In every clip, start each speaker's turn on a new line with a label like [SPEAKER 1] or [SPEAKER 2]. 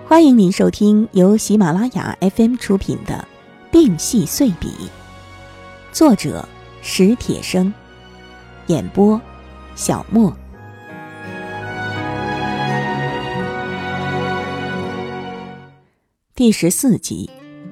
[SPEAKER 1] 欢迎您收听由喜马拉雅 FM 出品的《病隙碎笔》，作者史铁生，演播小莫。第14集。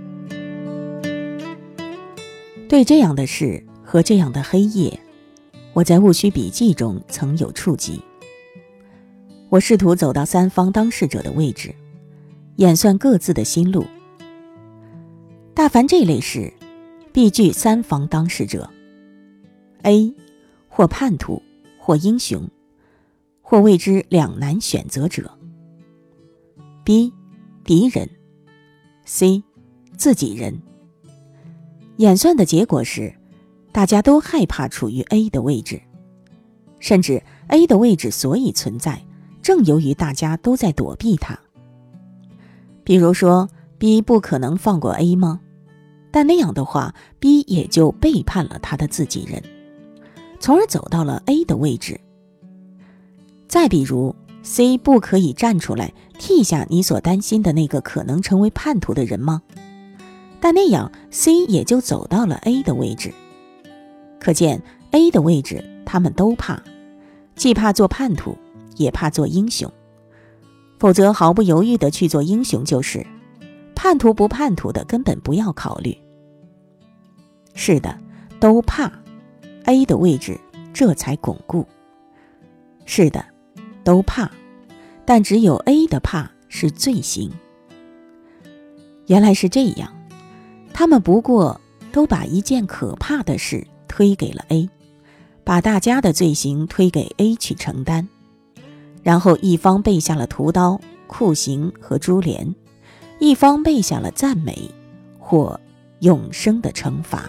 [SPEAKER 1] 对这样的事和这样的黑夜，我在戊戌笔记中曾有触及。我试图走到三方当事者的位置，演算各自的心路。大凡这类事，必具三方当事者： A 或叛徒，或英雄，或谓之两难选择者； B 敌人； C 自己人。演算的结果是，大家都害怕处于 A 的位置，甚至 A 的位置所以存在，正由于大家都在躲避它。比如说 B 不可能放过 A 吗？但那样的话 B 也就背叛了他的自己人，从而走到了 A 的位置。再比如 C 不可以站出来替下你所担心的那个可能成为叛徒的人吗？但那样 C 也就走到了 A 的位置。可见 A 的位置他们都怕，既怕做叛徒，也怕做英雄。否则毫不犹豫地去做英雄就是，叛徒不叛徒的根本不要考虑。是的，都怕 A 的位置这才巩固。是的，都怕，但只有 A 的怕是罪行。原来是这样，他们不过都把一件可怕的事推给了 A， 把大家的罪行推给 A 去承担，然后一方备下了屠刀、酷刑和株连，一方备下了赞美或永生的惩罚。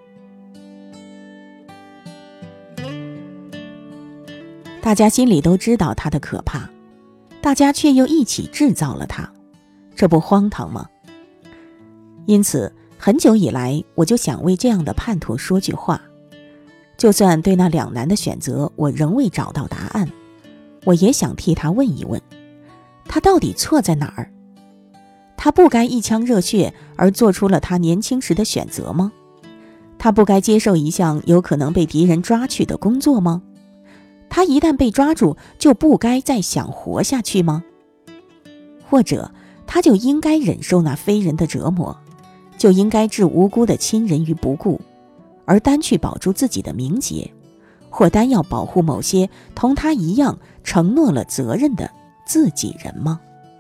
[SPEAKER 1] 大家心里都知道它的可怕，大家却又一起制造了它，这不荒唐吗？因此很久以来，我就想为这样的叛徒说句话，就算对那两难的选择我仍未找到答案，我也想替他问一问，他到底错在哪儿？他不该一腔热血而做出了他年轻时的选择吗？他不该接受一项有可能被敌人抓去的工作吗？他一旦被抓住，就不该再想活下去吗？或者他就应该忍受那非人的折磨，就应该置无辜的亲人于不顾，而单去保住自己的名节，或单要保护某些同他一样承诺了责任的自己人吗？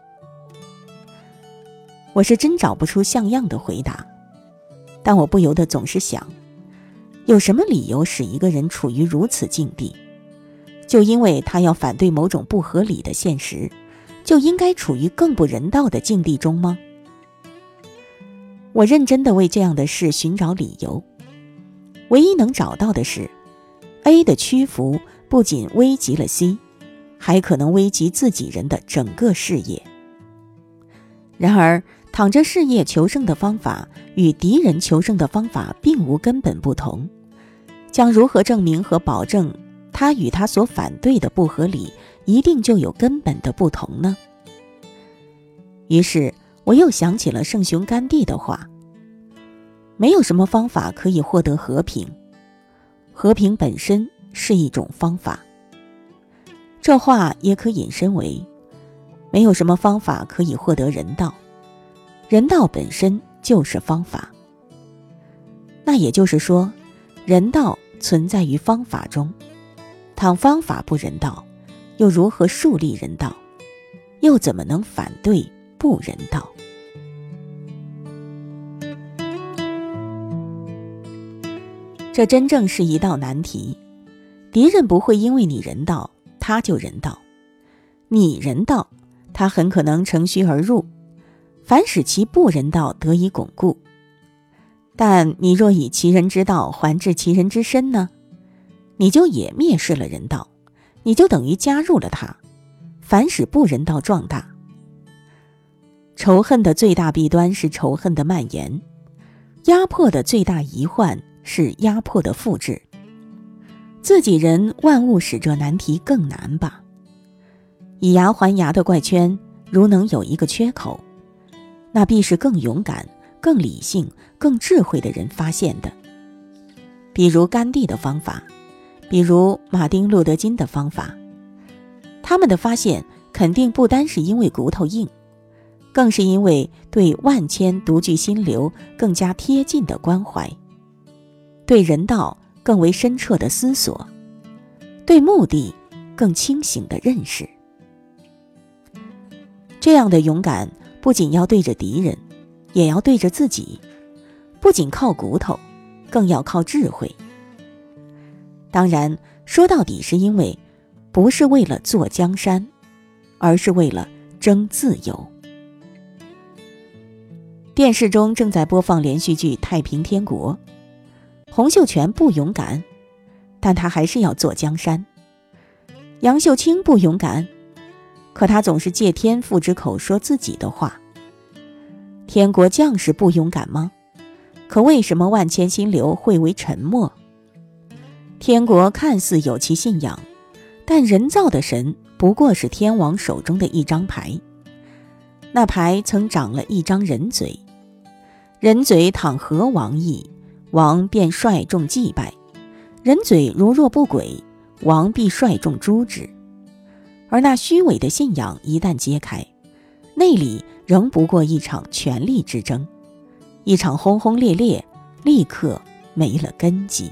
[SPEAKER 1] 我是真找不出像样的回答，但我不由得总是想，有什么理由使一个人处于如此境地？就因为他要反对某种不合理的现实，就应该处于更不人道的境地中吗？我认真地为这样的事寻找理由，唯一能找到的是 A 的屈服不仅危及了 C， 还可能危及自己人的整个事业。然而躺着事业求胜的方法与敌人求胜的方法并无根本不同，将如何证明和保证他与他所反对的不合理一定就有根本的不同呢？于是我又想起了圣雄甘地的话，没有什么方法可以获得和平，和平本身是一种方法。这话也可引申为，没有什么方法可以获得人道，人道本身就是方法。那也就是说，人道存在于方法中，倘方法不人道，又如何树立人道？又怎么能反对不人道？这真正是一道难题。敌人不会因为你人道，他就人道；你人道，他很可能乘虚而入，反使其不人道得以巩固。但你若以其人之道还治其人之身呢？你就也蔑视了人道，你就等于加入了他，反使不人道壮大。仇恨的最大弊端是仇恨的蔓延，压迫的最大疑患是压迫的复制。自己人万物使这难题更难吧。以牙还牙的怪圈如能有一个缺口，那必是更勇敢、更理性、更智慧的人发现的。比如甘地的方法，比如马丁·路德·金的方法，他们的发现肯定不单是因为骨头硬，更是因为对万千独具心流更加贴近的关怀，对人道更为深彻的思索，对目的更清醒的认识。这样的勇敢不仅要对着敌人，也要对着自己，不仅靠骨头，更要靠智慧。当然，说到底是因为不是为了坐江山，而是为了争自由。电视中正在播放连续剧《太平天国》，洪秀全不勇敢，但他还是要坐江山。杨秀清不勇敢，可他总是借天父之口说自己的话。天国将士不勇敢吗？可为什么万千心流会为沉默？天国看似有其信仰，但人造的神不过是天王手中的一张牌，那牌曾长了一张人嘴，人嘴倘合王意，王便率众祭拜，人嘴如若不轨，王必率众诛之。而那虚伪的信仰一旦揭开，内里仍不过一场权力之争，一场轰轰烈烈，立刻没了根基。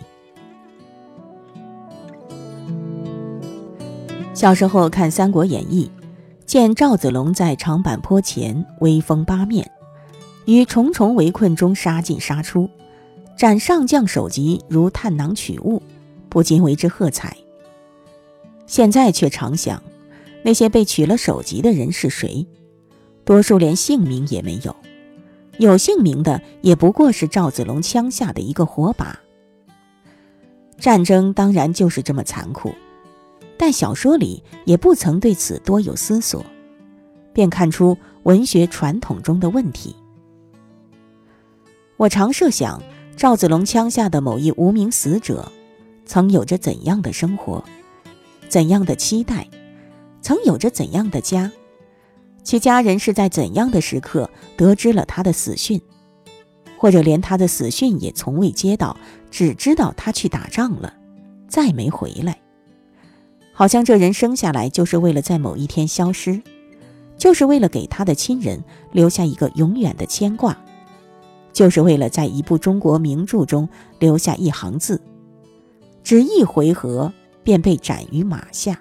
[SPEAKER 1] 小时候看《三国演义》，见赵子龙在长坂坡前威风八面，于重重围困中杀进杀出，斩上将首级如探囊取物，不禁为之喝彩。现在却常想，那些被取了首级的人是谁？多数连姓名也没有，有姓名的也不过是赵子龙枪下的一个火把。战争当然就是这么残酷，但小说里也不曾对此多有思索，便看出文学传统中的问题。我常设想，赵子龙枪下的某一无名死者，曾有着怎样的生活，怎样的期待，曾有着怎样的家，其家人是在怎样的时刻得知了他的死讯，或者连他的死讯也从未接到，只知道他去打仗了，再没回来。好像这人生下来就是为了在某一天消失，就是为了给他的亲人留下一个永远的牵挂，就是为了在一部中国名著中留下一行字，只一回合便被斩于马下。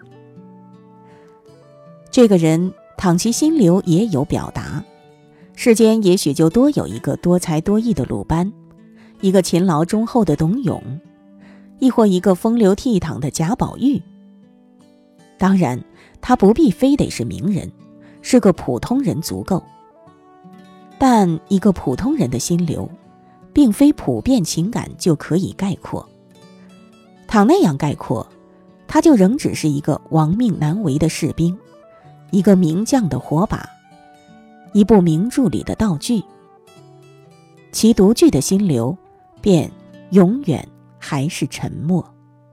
[SPEAKER 1] 这个人倘其心流也有表达，世间也许就多有一个多才多艺的鲁班，一个勤劳忠厚的董永，亦或一个风流倜傥的贾宝玉。当然，他不必非得是名人，是个普通人足够。但一个普通人的心流，并非普遍情感就可以概括。倘那样概括，他就仍只是一个亡命难违的士兵，一个名将的火把，一部名著里的道具。其独具的心流，便永远还是沉默。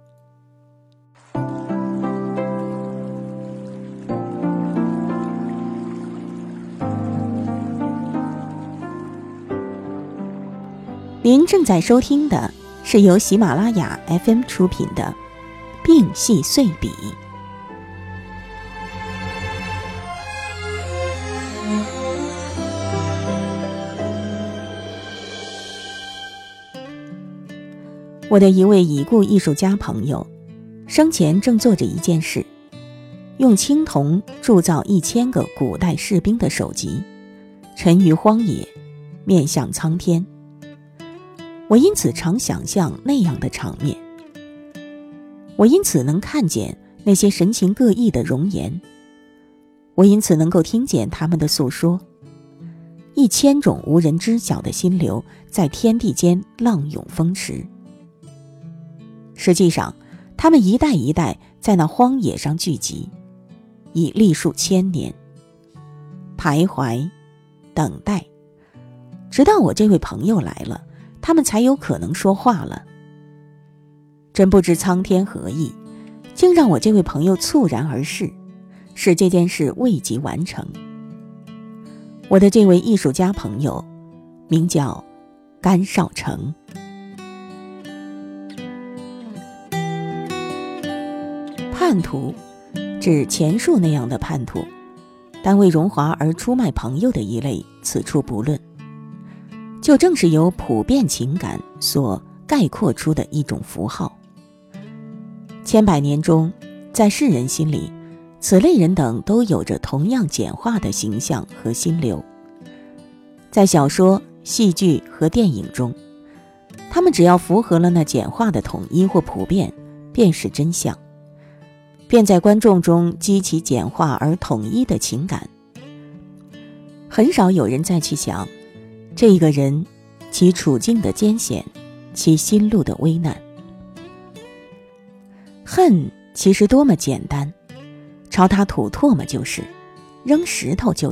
[SPEAKER 1] 您正在收听的是由喜马拉雅 FM 出品的《病隙碎笔》。我的一位已故艺术家朋友，生前正做着一件事，用青铜铸造1000个古代士兵的首级，沉于荒野，面向苍天。我因此常想象那样的场面，我因此能看见那些神情各异的容颜，我因此能够听见他们的诉说，1000种无人知晓的心流在天地间浪涌风驰。实际上，他们一代一代在那荒野上聚集，已历数千年，徘徊，等待，直到我这位朋友来了，他们才有可能说话了。真不知苍天何意，竟让我这位朋友猝然而逝，使这件事未及完成。 我的这位艺术家朋友名叫甘绍成。叛徒指前述那样的叛徒，但为荣华而出卖朋友的一类，此处不论。就正是由普遍情感所概括出的一种符号。千百年中，在世人心里，此类人等都有着同样简化的形象和心流。在小说、戏剧和电影中，他们只要符合了那简化的统一或普遍，便是真相，便在观众中激起简化而统一的情感。很少有人再去想这一个人其处境的艰险，其心路的危难。恨其实多么简单，朝他吐唾沫就是，扔石头就是。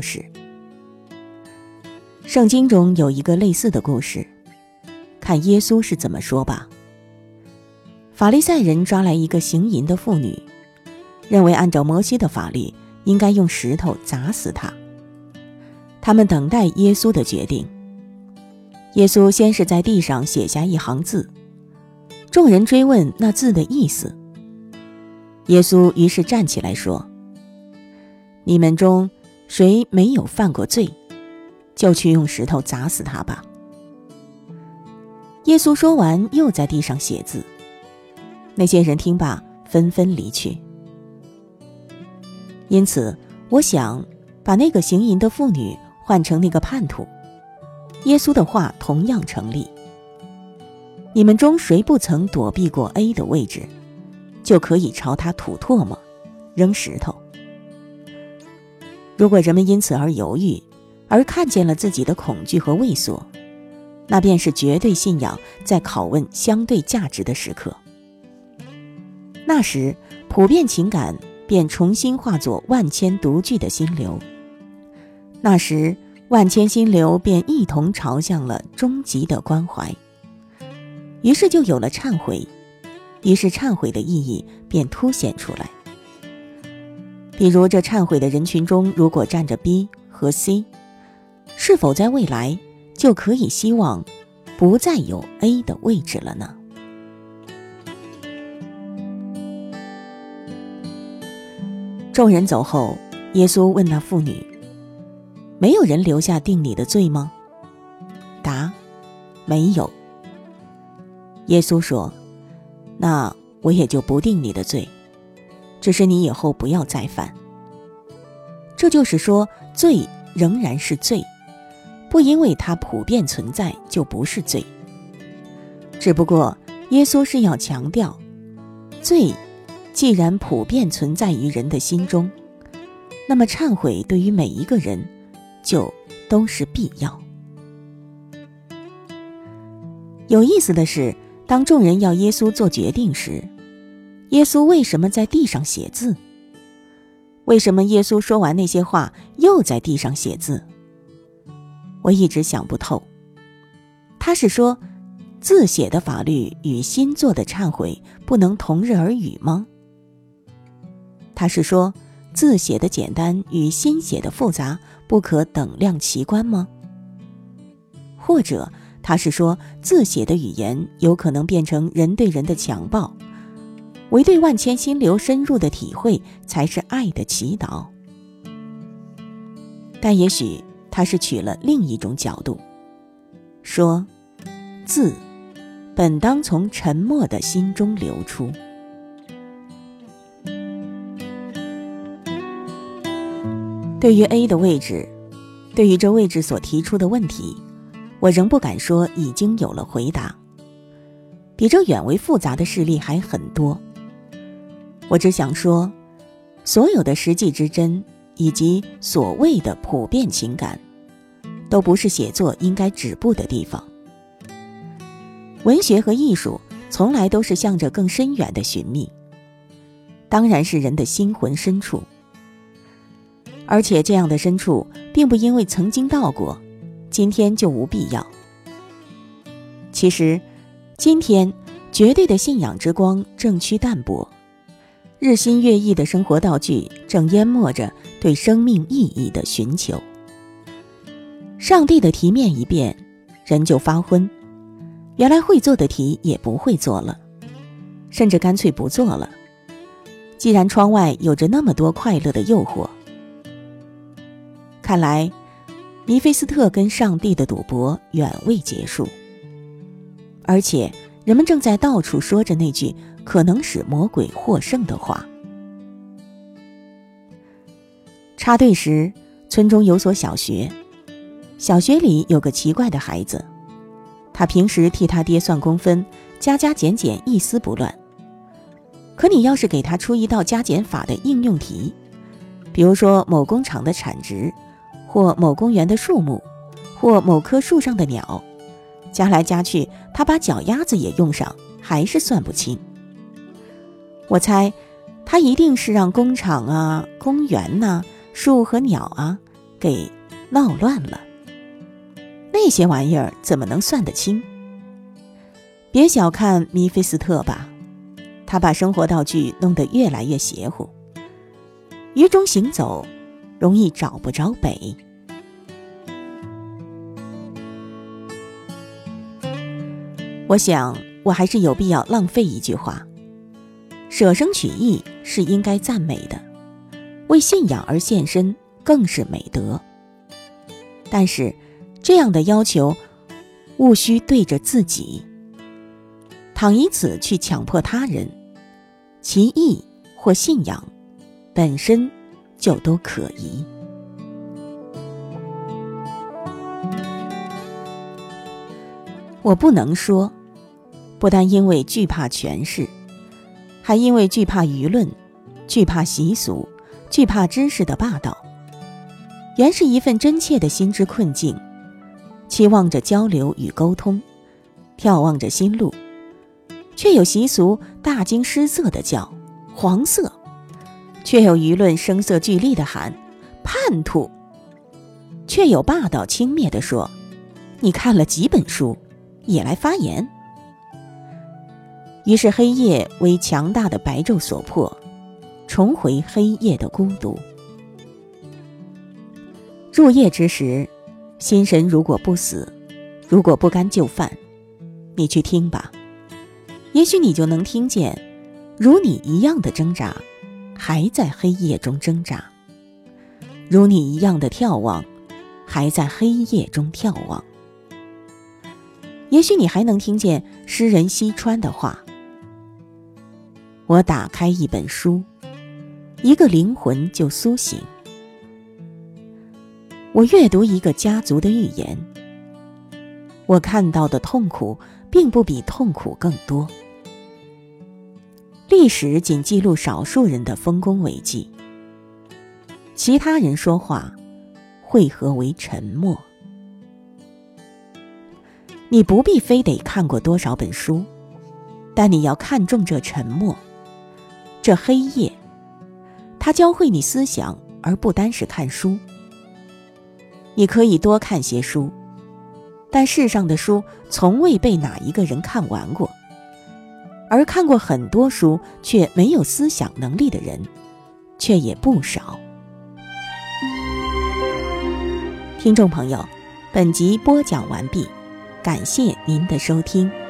[SPEAKER 1] 圣经中有一个类似的故事，看耶稣是怎么说吧。法利赛人抓来一个行淫的妇女，认为按照摩西的法律应该用石头砸死她。他们等待耶稣的决定。耶稣先是在地上写下一行字，众人追问那字的意思。耶稣于是站起来说：你们中谁没有犯过罪，就去用石头砸死他吧。耶稣说完，又在地上写字。那些人听罢，纷纷离去。因此，我想把那个行淫的妇女换成那个叛徒，耶稣的话同样成立。你们中谁不曾躲避过 A 的位置，就可以朝他吐唾沫，扔石头。如果人们因此而犹豫，而看见了自己的恐惧和畏缩，那便是绝对信仰在拷问相对价值的时刻。那时，普遍情感便重新化作万千独具的心流。那时，万千心流便一同朝向了终极的关怀。于是就有了忏悔，于是忏悔的意义便凸显出来。比如这忏悔的人群中，如果站着 B 和 C， 是否在未来就可以希望不再有 A 的位置了呢？众人走后，耶稣问那妇女：没有人留下定你的罪吗？答：没有。耶稣说：那我也就不定你的罪，只是你以后不要再犯。这就是说，罪仍然是罪，不因为它普遍存在就不是罪。只不过耶稣是要强调，罪既然普遍存在于人的心中，那么忏悔对于每一个人就都是必要。有意思的是，当众人要耶稣做决定时，耶稣为什么在地上写字？为什么耶稣说完那些话又在地上写字？我一直想不透。他是说，字写的法律与心做的忏悔不能同日而语吗？他是说，字写的简单与心写的复杂不可等量齐观吗？或者他是说，字写的语言有可能变成人对人的强暴，唯对万千心流深入的体会才是爱的祈祷。但也许他是取了另一种角度，说字本当从沉默的心中流出。对于 A 的位置，对于这位置所提出的问题，我仍不敢说已经有了回答。比这远为复杂的事例还很多。我只想说，所有的实际之真以及所谓的普遍情感，都不是写作应该止步的地方。文学和艺术从来都是向着更深远的寻觅，当然是人的心魂深处。而且这样的深处并不因为曾经到过，今天就无必要。其实今天绝对的信仰之光正趋淡薄，日新月异的生活道具正淹没着对生命意义的寻求。 上帝的题面一变，人就发昏，原来会做的题也不会做了，甚至干脆不做了。既然窗外有着那么多快乐的诱惑，看来尼菲斯特跟上帝的赌博远未结束，而且人们正在到处说着那句可能使魔鬼获胜的话。插队时，村中有所小学，小学里有个奇怪的孩子，他平时替他爹算公分，加加减减一丝不乱。可你要是给他出一道加减法的应用题，比如说某工厂的产值，或某公园的树木，或某棵树上的鸟，加来加去，他把脚丫子也用上，还是算不清。我猜他一定是让工厂啊、公园啊、树和鸟啊给闹乱了，那些玩意儿怎么能算得清？别小看米菲斯特吧，他把生活道具弄得越来越邪乎，于中行走，容易找不着北。我想我还是有必要浪费一句话，舍生取义是应该赞美的，为信仰而献身更是美德。但是这样的要求务须对着自己，倘以此去强迫他人，其义或信仰本身就都可疑。我不能说，不但因为惧怕权势，还因为惧怕舆论，惧怕习俗，惧怕知识的霸道。原是一份真切的心之困境，期望着交流与沟通，眺望着新路，却有习俗大惊失色地叫黄色，却有舆论声色俱厉地喊叛徒，却有霸道轻蔑地说你看了几本书也来发言。于是黑夜为强大的白昼所迫，重回黑夜的孤独。入夜之时，心神如果不死，如果不甘就范，你去听吧，也许你就能听见如你一样的挣扎，还在黑夜中挣扎；如你一样的眺望，还在黑夜中眺望。也许你还能听见诗人西川的话：我打开一本书，一个灵魂就苏醒；我阅读一个家族的寓言，我看到的痛苦并不比痛苦更多。历史仅记录少数人的丰功伟绩，其他人说话汇合为沉默。你不必非得看过多少本书，但你要看重这沉默，这黑夜，它教会你思想，而不单是看书。你可以多看些书，但世上的书从未被哪一个人看完过，而看过很多书却没有思想能力的人却也不少。听众朋友，本集播讲完毕，感谢您的收听。